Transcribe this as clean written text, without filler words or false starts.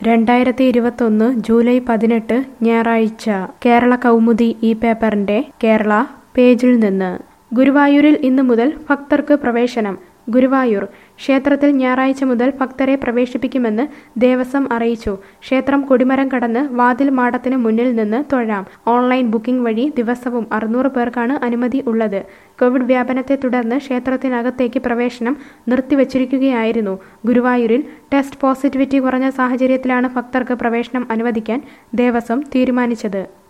2021 July 18 ഞായറാഴ്ച കേരള കൗമുദി ഈ പേപ്പറിന്റെ കേരള പേജിൽ നിന്ന് ഗുരുവായൂരിൽ ഇന്നു മുതൽ ഭക്തർക്ക് പ്രവേശനം. ഗുരുവായൂർ ക്ഷേത്രത്തിൽ ഞായറാഴ്ച മുതൽ ഭക്തരെ പ്രവേശിപ്പിക്കുമെന്ന് ദേവസ്വം അറിയിച്ചു. ക്ഷേത്രം കൊടിമരം കടന്ന് വാതിൽ മാടത്തിന് മുന്നിൽ നിന്ന് തൊഴാം. ഓൺലൈൻ ബുക്കിംഗ് വഴി ദിവസവും 600 പേർക്കാണ് അനുമതി ഉള്ളത്. കോവിഡ് വ്യാപനത്തെ തുടർന്ന് ക്ഷേത്രത്തിനകത്തേക്ക് പ്രവേശനം നിർത്തിവച്ചിരിക്കുകയായിരുന്നു. ഗുരുവായൂരിൽ ടെസ്റ്റ് പോസിറ്റിവിറ്റി കുറഞ്ഞ സാഹചര്യത്തിലാണ് ഭക്തർക്ക് പ്രവേശനം അനുവദിക്കാൻ ദേവസ്വം തീരുമാനിച്ചത്.